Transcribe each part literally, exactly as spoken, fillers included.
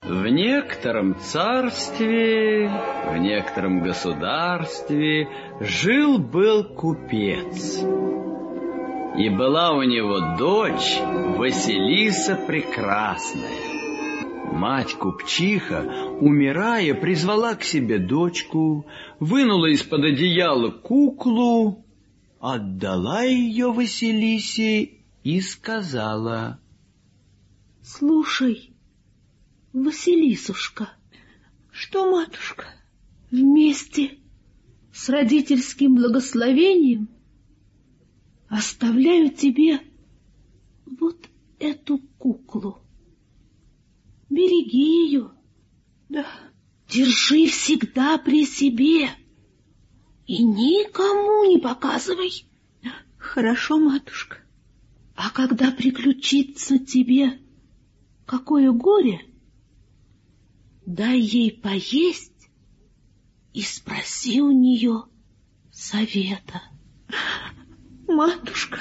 В некотором царстве, в некотором государстве жил-был купец. И была у него дочь Василиса Прекрасная. Мать купчиха, умирая, призвала к себе дочку, вынула из-под одеяла куклу, отдала ее Василисе и сказала: «Слушай, Василисушка». «Что, матушка?» «Вместе с родительским благословением оставляю тебе вот эту куклу. Береги ее. Да. Держи всегда при себе и никому не показывай». «Хорошо, матушка». «А когда приключится тебе какое горе, дай ей поесть и спроси у нее совета». «Матушка».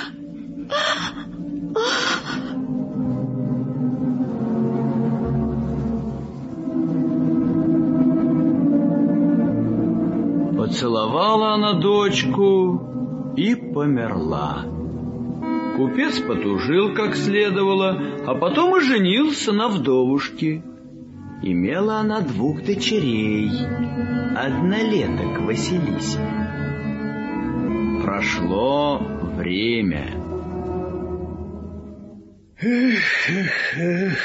Поцеловала она дочку и померла. Купец потужил как следовало, а потом и женился на вдовушке. Имела она двух дочерей, однолеток Василисе. Прошло время. Эх, эх, эх,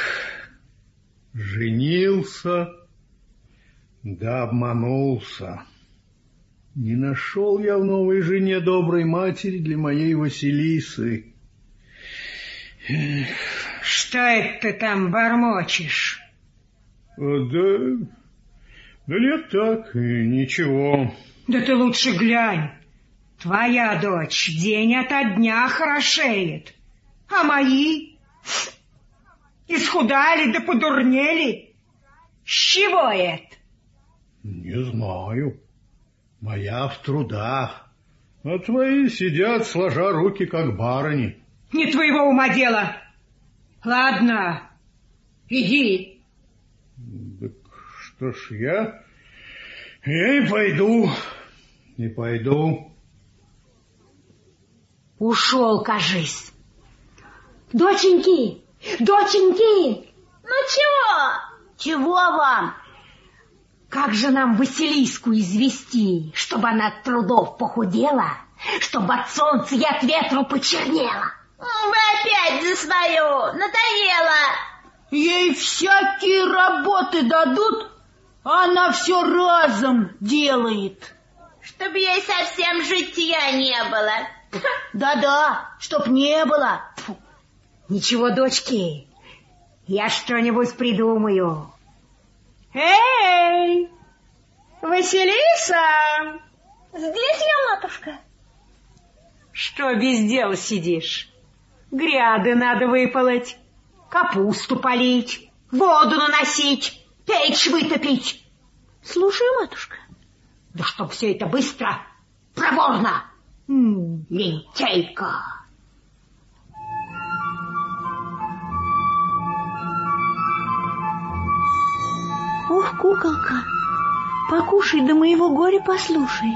женился, да обманулся. Не нашел я в новой жене доброй матери для моей Василисы. Эх. Что это ты там бормочешь? Да, да нет так, ничего. Да ты лучше глянь. Твоя дочь день ото дня хорошеет, а мои исхудали да подурнели. С чего это? Не знаю. Моя в трудах, а твои сидят, сложа руки, как барыни. Не твоего ума дело. Ладно, иди. Так что ж я... Я и пойду, и пойду. Ушел, кажись. Доченьки, доченьки! Ну чего? Чего вам? Как же нам Василиску извести, чтобы она от трудов похудела, чтобы от солнца и от ветру почернела? Вы опять за свое, надоело. Ей всякие работы дадут, а она все разом делает. Чтоб ей совсем житья не было. Да-да, чтоб не было. Фу. Ничего, дочки, я что-нибудь придумаю. Эй, Василиса! Здесь я, матушка. Что без дела сидишь? Гряды надо выполоть, капусту полить, воду наносить, печь вытопить. Слушаю, матушка. Да чтоб все это быстро, проворно. М-м, лентяйка. Ох, куколка, покушай, да моего горя послушай.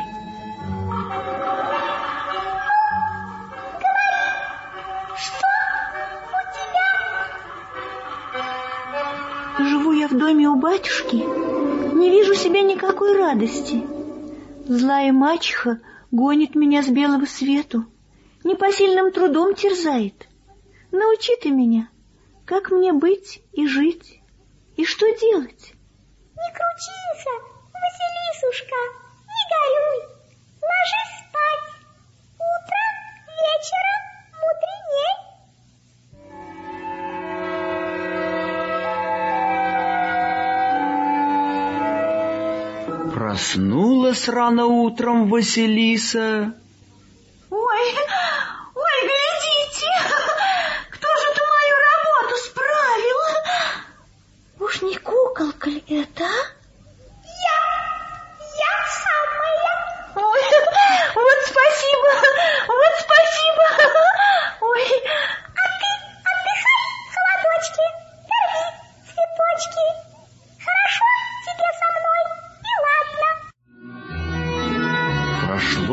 Живу я в доме у батюшки, не вижу себе никакой радости. Злая мачеха гонит меня с белого свету, непосильным трудом терзает. Научи ты меня, как мне быть и жить, и что делать? Не кручинься, Василисушка, не горюй, ложись спать. Утром, вечером, мудреней. Проснулась рано утром Василиса. Ой, ой, глядите, кто же эту мою работу справил? Уж не куколка ли это, а? Я, я самая. Ой, вот спасибо, вот спасибо. Ой, а ты отдыхай, холодочки, держи цветочки.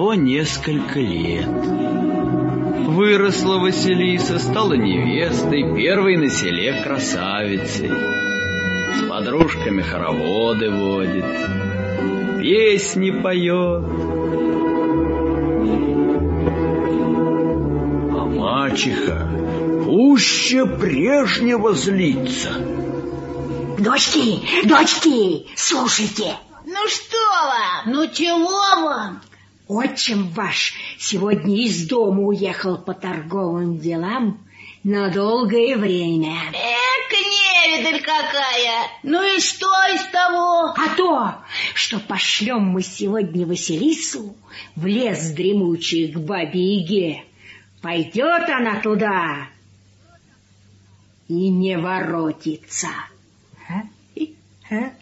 всего несколько лет. Выросла Василиса, стала невестой первой на селе красавицы. С подружками хороводы водит, песни поет. А мачеха пуще прежнего злится. Дочки, дочки, слушайте. Ну что вам? Ну чего вам? Отчим ваш сегодня из дома уехал по торговым делам на долгое время. Эк, невидаль какая! Ну и что из того? А то, что пошлем мы сегодня Василису в лес дремучий к бабе-яге. Пойдет она туда и не воротится. А? Как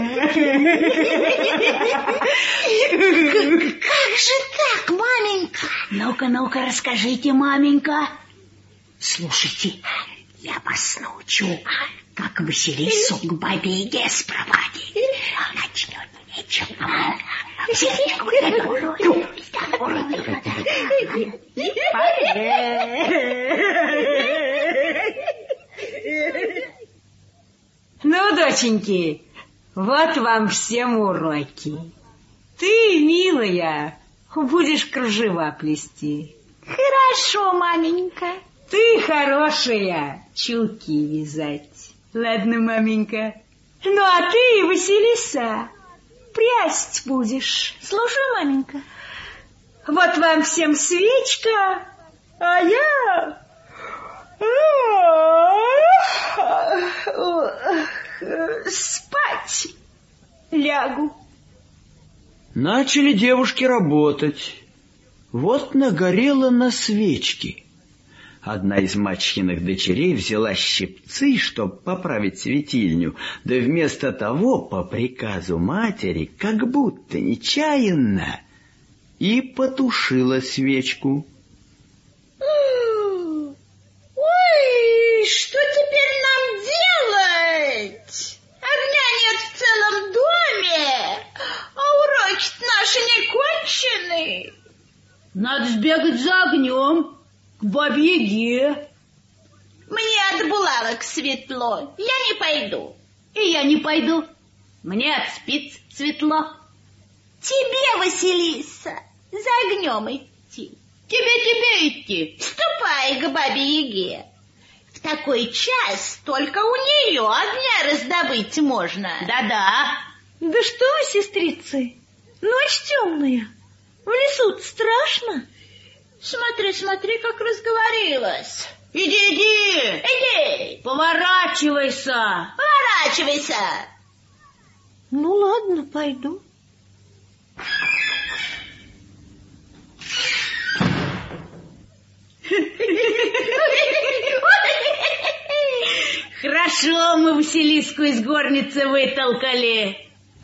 же так, маменька? Ну-ка, ну-ка, расскажите, маменька. Слушайте, я вас научу, как Василису к бабе-яге спровадить. Начнет нечего. Ну, доченьки, вот вам всем уроки. Ты, милая, будешь кружева плести. Хорошо, маменька. Ты, хорошая, чулки вязать. Ладно, маменька. Ну, а ты, Василиса, прясть будешь. Слушаю, маменька. Вот вам всем свечка, а я... спать лягу. Начали девушки работать. Вот нагорело на свечке. Одна из мачехиных дочерей взяла щипцы, чтоб поправить светильню, да вместо того, по приказу матери, как будто нечаянно, и потушила свечку. Ой, что теперь нам делать? Огня нет в целом доме, а уроки наши не кончены. Надо сбегать за огнем к бабе-яге. Мне от булавок светло, я не пойду. И я не пойду. Мне от спиц светло. Тебе, Василиса, за огнем идти. Тебе-тебе идти. Ступай к бабе-яге. В такой час только у нее огня раздобыть можно. Да-да. Да что вы, сестрицы, ночь темная. В лесу-то страшно. Смотри, смотри, как разговорилась. Иди, иди. Иди. Поворачивайся. Поворачивайся. Ну, ладно, пойду. Хорошо мы Василиску из горницы вытолкали.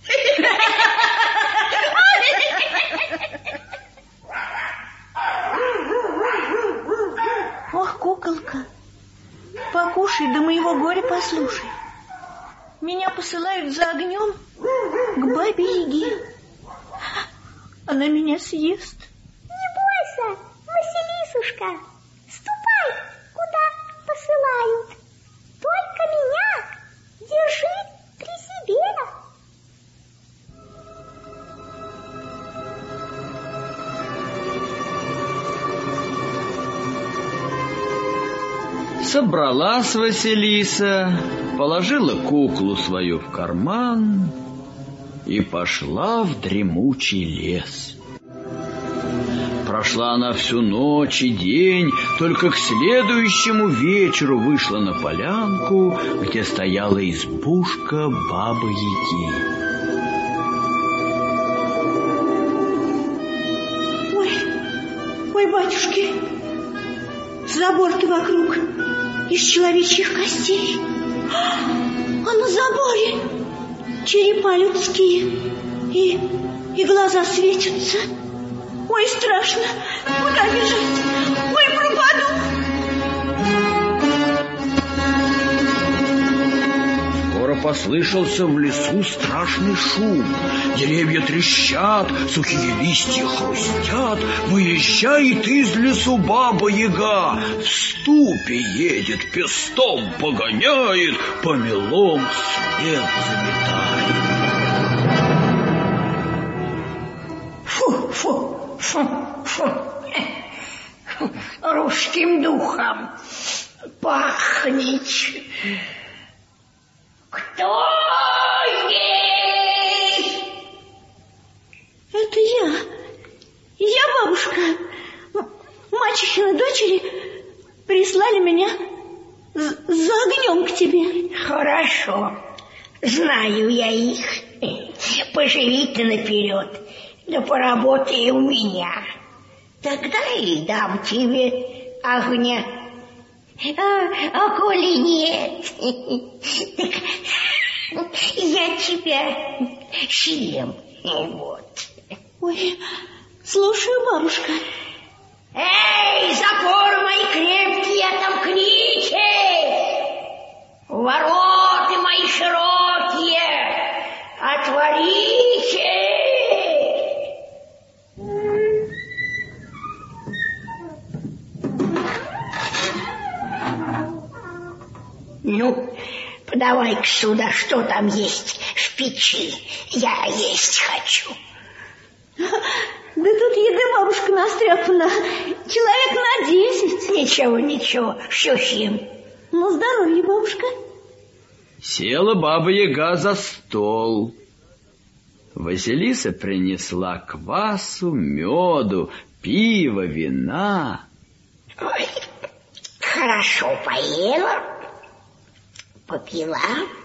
Ох, куколка, покушай, да моего горя послушай. Меня посылают за огнем к бабе-яге. Она меня съест. Не бойся, Василисушка, ступай, куда посылают. Только меня держи при себе. Собралась Василиса, положила куклу свою в карман и пошла в дремучий лес. Прошла она всю ночь и день, только к следующему вечеру вышла на полянку, где стояла избушка бабы-яги. Ой, ой, батюшки, забор-то вокруг из человечьих костей, а на заборе черепа людские, и, и глаза светятся. Ой, страшно, куда бежать? Ой, пропаду. Скоро послышался в лесу страшный шум. Деревья трещат, сухие листья хрустят. Выезжает из лесу Баба-Яга. В ступе едет, пестом погоняет, помелом след заметает. Фу, фу, фу, фу. Русским духом пахнет. Кто здесь? Это я. Я, бабушка. Мачехины дочери прислали меня за огнем к тебе. Хорошо. Знаю я их. Поживи ты наперед. Да поработай у меня. Тогда и дам тебе огня. А, а коли нет, так я тебя съем. Вот. Ой, слушаю, бабушка. Эй, запоры мои крепкие, отомкните! Ворота мои широкие, отворите! Ну, подавай-ка сюда, что там есть в печи. Я есть хочу. Да тут еды, бабушка, настряпана. Человек на десять. Ничего, ничего, все съем. На здоровье, бабушка. Села Баба-Яга за стол. Василиса принесла квасу, меду, пива, вина. Ой, хорошо поела, попила.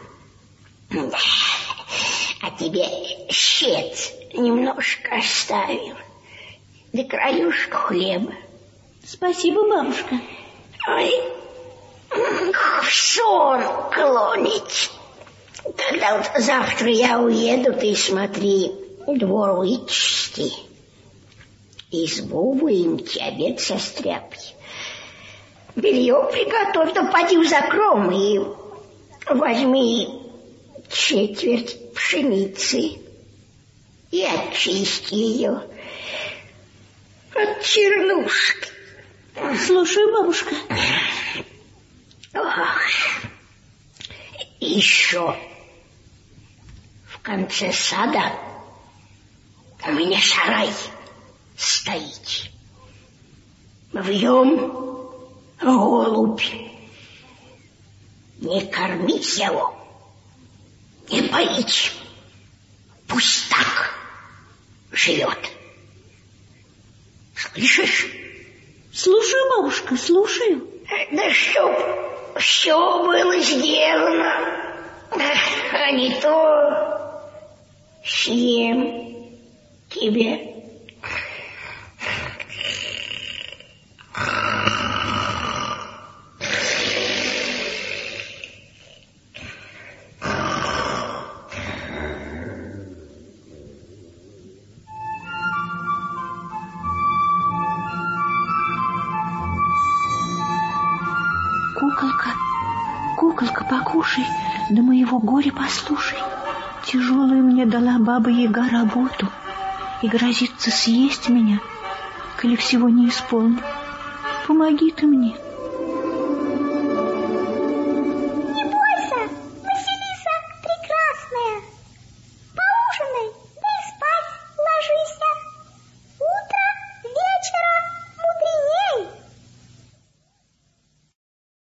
А тебе щец немножко оставил. Да краюшку хлеба. Спасибо, бабушка. Ой, в сон клонить. Когда вот завтра я уеду, ты смотри, двор вычисти. Избу выемти, обед состряпай. Белье приготовь, да поди в закром и возьми четверть пшеницы и очисти ее от чернушки. Слушаю, бабушка. Ох, еще в конце сада у меня сарай стоит. В нем голубь. Не кормить его, не поить. Пусть так живет. Слышишь? Слушаю, бабушка, слушаю. Да чтоб все было сделано, а не то съем тебе. Куколка, куколка, покушай, да моего горя послушай. Тяжелую мне дала Баба-Яга работу и грозится съесть меня, коли всего не исполню. Помоги ты мне.